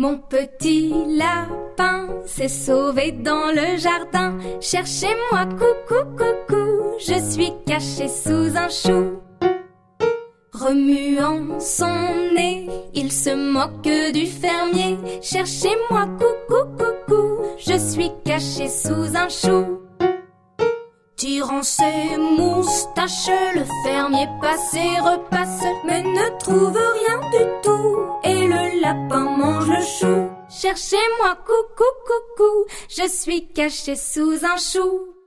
Mon petit lapin s'est sauvé dans le jardin. Cherchez-moi, coucou, coucou, je suis caché sous un chou. Remuant son nez, il se moque du fermier. Cherchez-moi, coucou, coucou, je suis caché sous un chou. Tirant ses moustaches, le fermier passe et repasse, mais ne trouve rien du tout, et le lapin mange le chou. Cherchez-moi, coucou, coucou, je suis caché sous un chou.